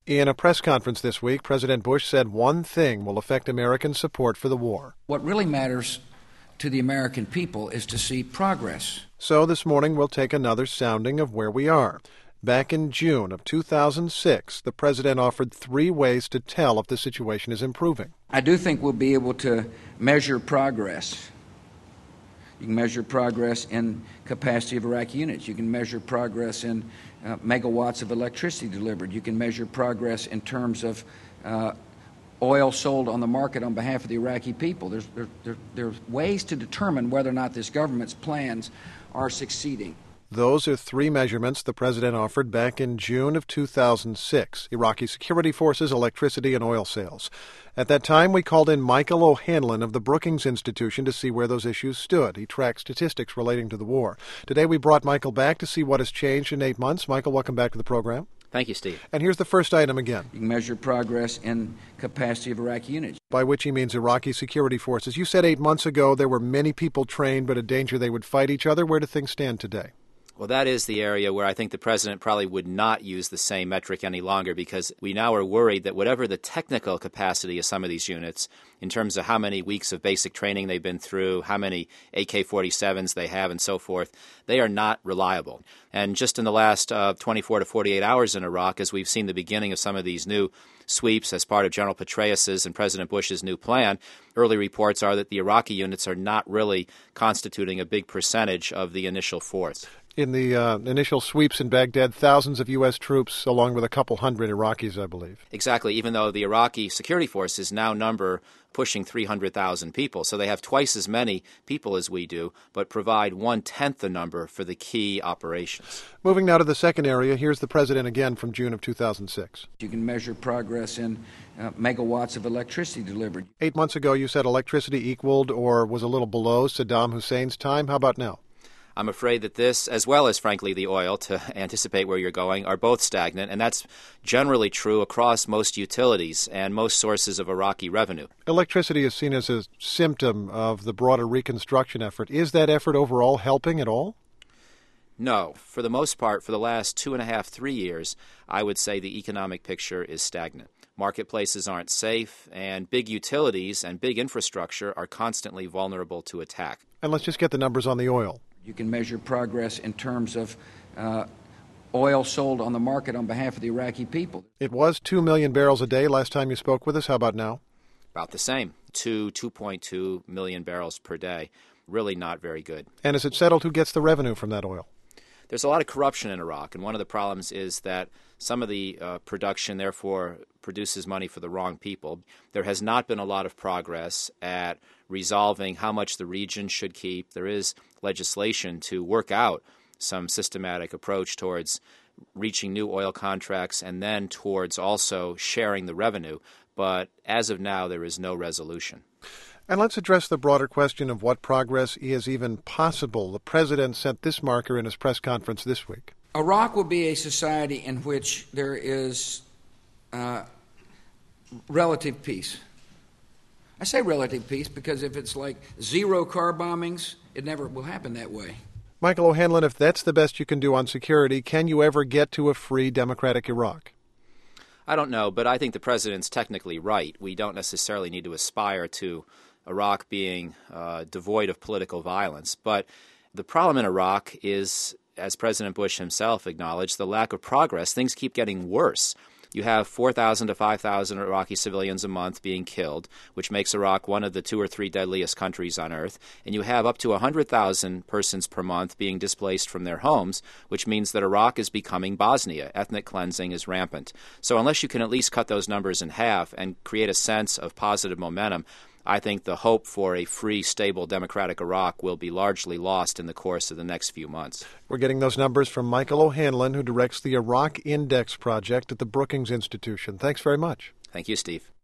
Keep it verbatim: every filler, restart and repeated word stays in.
In a press conference this week, President Bush said one thing will affect American support for the war. What really matters to the American people is to see progress. So this morning we'll take another sounding of where we are. Back in June of two thousand six, the president offered three ways to tell if the situation is improving. I do think we'll be able to measure progress. You can measure progress in capacity of Iraqi units. You can measure progress in uh, megawatts of electricity delivered. You can measure progress in terms of uh, oil sold on the market on behalf of the Iraqi people. There's, there, there, there's ways to determine whether or not this government's plans are succeeding. Those are three measurements the president offered back in June of two thousand six, Iraqi security forces, electricity, and oil sales. At that time, we called in Michael O'Hanlon of the Brookings Institution to see where those issues stood. He tracked statistics relating to the war. Today, we brought Michael back to see what has changed in eight months. Michael, welcome back to the program. Thank you, Steve. And here's the first item again. You can measure progress in capacity of Iraqi units. By which he means Iraqi security forces. You said eight months ago there were many people trained, but a danger they would fight each other. Where do things stand today? Well, that is the area where I think the president probably would not use the same metric any longer, because we now are worried that whatever the technical capacity of some of these units, in terms of how many weeks of basic training they've been through, how many A K forty-sevens they have, and so forth, they are not reliable. And just in the last uh, twenty-four to forty-eight hours in Iraq, as we've seen the beginning of some of these new sweeps as part of General Petraeus's and President Bush's new plan, early reports are that the Iraqi units are not really constituting a big percentage of the initial force. In the uh, initial sweeps in Baghdad, thousands of U S troops, along with a couple hundred Iraqis, I believe. Exactly, even though the Iraqi security forces now number pushing three hundred thousand people. So they have twice as many people as we do, but provide one-tenth the number for the key operations. Moving now to the second area, here's the president again from June of two thousand six. You can measure progress in uh, megawatts of electricity delivered. Eight months ago, you said electricity equaled or was a little below Saddam Hussein's time. How about now? I'm afraid that this, as well as, frankly, the oil, to anticipate where you're going, are both stagnant, and that's generally true across most utilities and most sources of Iraqi revenue. Electricity is seen as a symptom of the broader reconstruction effort. Is that effort overall helping at all? No. For the most part, for the last two and a half, three years, I would say the economic picture is stagnant. Marketplaces aren't safe, and big utilities and big infrastructure are constantly vulnerable to attack. And let's just get the numbers on the oil. You can measure progress in terms of uh, oil sold on the market on behalf of the Iraqi people. It was two million barrels a day last time you spoke with us. How about now? About the same, two, two point two million barrels per day. Really not very good. And is it settled who gets the revenue from that oil? There's a lot of corruption in Iraq, and one of the problems is that some of the uh, production, therefore, produces money for the wrong people. There has not been a lot of progress at resolving how much the region should keep. There is legislation to work out some systematic approach towards reaching new oil contracts and then towards also sharing the revenue. But as of now, there is no resolution. And let's address the broader question of what progress is even possible. The president set this marker in his press conference this week. Iraq will be a society in which there is uh, relative peace. I say relative peace because if it's like zero car bombings, it never will happen that way. Michael O'Hanlon, if that's the best you can do on security, can you ever get to a free, democratic Iraq? I don't know, but I think the president's technically right. We don't necessarily need to aspire to Iraq being uh, devoid of political violence. But the problem in Iraq is, as President Bush himself acknowledged, the lack of progress. Things keep getting worse. You have four thousand to five thousand Iraqi civilians a month being killed, which makes Iraq one of the two or three deadliest countries on earth. And you have up to one hundred thousand persons per month being displaced from their homes, which means that Iraq is becoming Bosnia. Ethnic cleansing is rampant. So unless you can at least cut those numbers in half and create a sense of positive momentum, I think the hope for a free, stable, democratic Iraq will be largely lost in the course of the next few months. We're getting those numbers from Michael O'Hanlon, who directs the Iraq Index Project at the Brookings Institution. Thanks very much. Thank you, Steve.